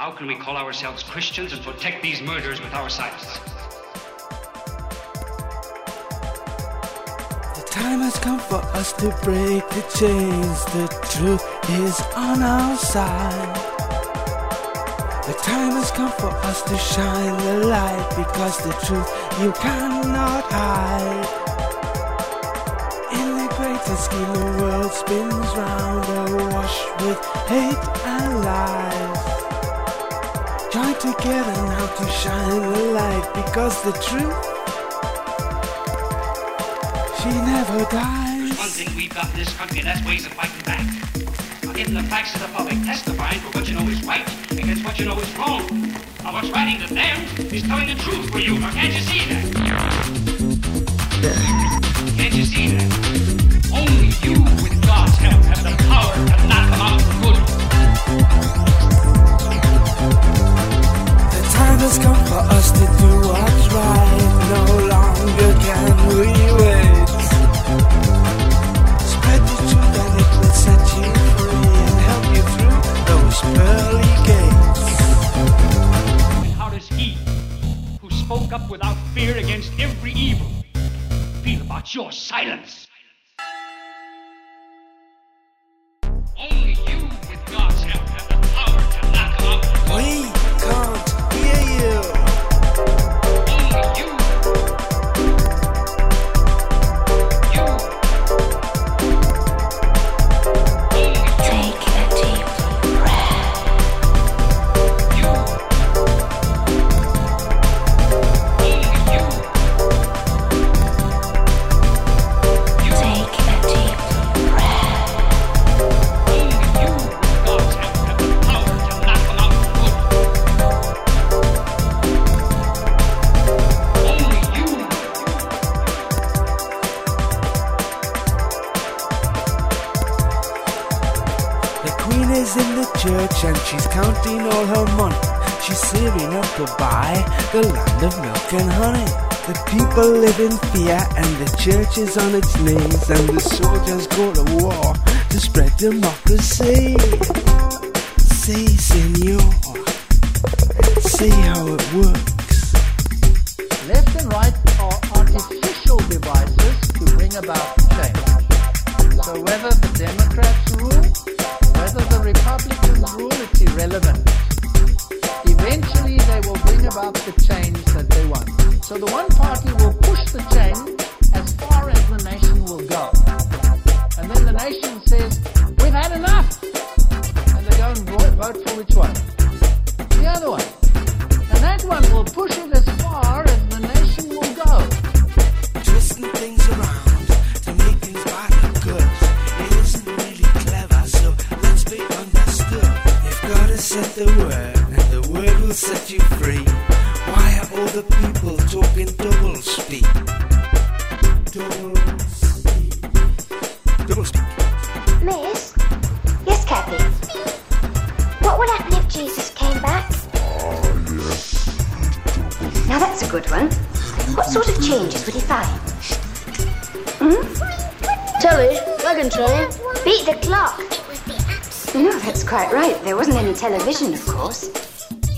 How can we call ourselves Christians and protect these murderers with our silence? The time has come for us to break the chains. The truth is on our side. The time has come for us to shine the light, because the truth you cannot hide. In the greatest scheme the world spins round, awash with hate and lies. Join together now to shine the light, because the truth, she never dies. There's one thing we've got in this country, and that's ways of fighting back. Getting the facts to the public, testifying for what you know is right against what you know is wrong. Now what's writing to them is telling the truth for you. Now can't you see that? Can't you see that? Only you, with God's help, have the power to knock them out for good. The time has come for us to do what's right. No longer can we wait. Spread the truth and it will set you free and help you through those pearly gates. And how does he, who spoke up without fear against every evil, feel about your silence? Only you, with God's help, have the power to knock them out. We can't hear you. Only you. You. Only you. Take a deep breath. You. Only you. You. Take a deep breath. Only you, with God's help, have the power to knock them out for good. Only you. The queen is in the church and she's counting all her money. She's saving up to buy the land of milk and honey. The people live in fear and the church is on its knees, and the soldiers go to war to spread democracy. See, senor, see how it works. Left and right are artificial devices to bring about change. So whether the Democrats rule, whether the Republicans rule, it's irrelevant. Eventually they will bring about the change that they want. So the one party will push the change as far as the nation will go. And then the nation says, we've had enough. And they go and vote for which one? The other one. And that one will push it as far as the nation will go. Twisting things around to make things bad look good. It isn't really clever, so let's be understood. If God has said the word, and the word will set you free, why are all the people talking double speak? Double speak. Double speak. Miss? Yes, Kathy? What would happen if Jesus came back? Now that's a good one. What sort of changes would he find? Telly, I can try. Beat the clock. No, that's quite right. There wasn't any television, of course.